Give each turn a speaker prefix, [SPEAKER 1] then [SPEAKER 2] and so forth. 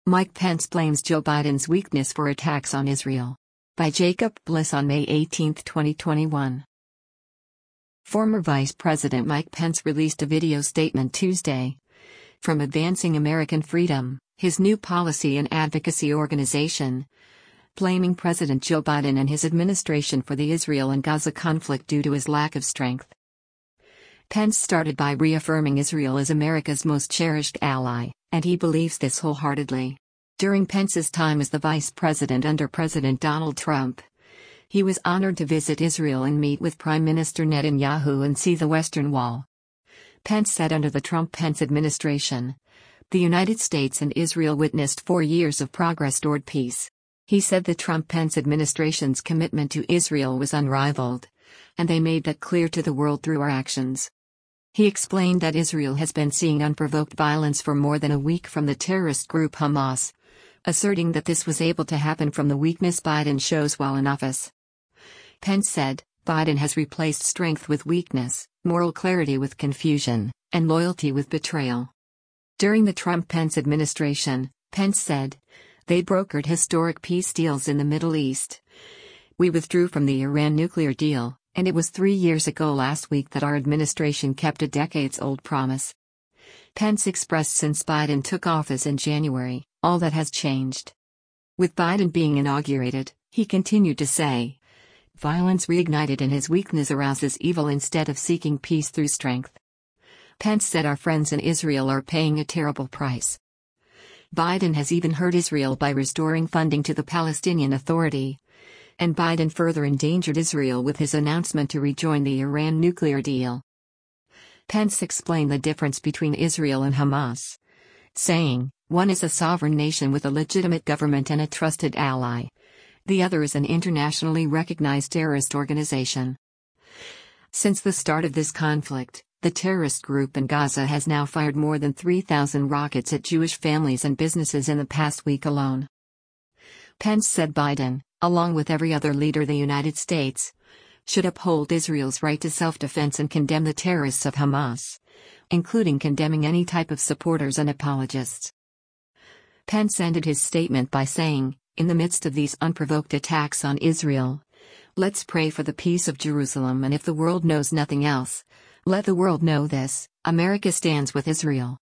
[SPEAKER 1] Mike Pence blames Joe Biden's weakness for attacks on Israel. By Jacob Bliss on May 18, 2021. Former Vice President Mike Pence released a video statement Tuesday. From Advancing American Freedom, his new policy and advocacy organization, blaming President Joe Biden and his administration for the Israel and Gaza conflict due to his lack of strength. Pence started by reaffirming Israel as America's most cherished ally, and he believes this wholeheartedly. During Pence's time as the vice president under President Donald Trump, he was honored to visit Israel and meet with Prime Minister Netanyahu and see the Western Wall. Pence said under the Trump-Pence administration, the United States and Israel witnessed 4 years of progress toward peace. He said the Trump-Pence administration's commitment to Israel was unrivaled, and they made that clear to the world through our actions. He explained that Israel has been seeing unprovoked violence for more than a week from the terrorist group Hamas, asserting that this was able to happen from the weakness Biden shows while in office. Pence said, Biden has replaced strength with weakness, moral clarity with confusion, and loyalty with betrayal. During the Trump-Pence administration, Pence said, they brokered historic peace deals in the Middle East. We withdrew from the Iran nuclear deal, and it was 3 years ago last week that our administration kept a decades-old promise. Pence expressed since Biden took office in January, all that has changed. With Biden being inaugurated, he continued to say, violence reignited and his weakness arouses evil instead of seeking peace through strength. Pence said our friends in Israel are paying a terrible price. Biden has even hurt Israel by restoring funding to the Palestinian Authority. And Biden further endangered Israel with his announcement to rejoin the Iran nuclear deal. Pence explained the difference between Israel and Hamas, saying, one is a sovereign nation with a legitimate government and a trusted ally. The other is an internationally recognized terrorist organization. Since the start of this conflict, the terrorist group in Gaza has now fired more than 3,000 rockets at Jewish families and businesses in the past week alone. Pence said Biden, along with every other leader the United States, should uphold Israel's right to self-defense and condemn the terrorists of Hamas, including condemning any type of supporters and apologists. Pence ended his statement by saying, in the midst of these unprovoked attacks on Israel, let's pray for the peace of Jerusalem, and if the world knows nothing else, let the world know this: America stands with Israel.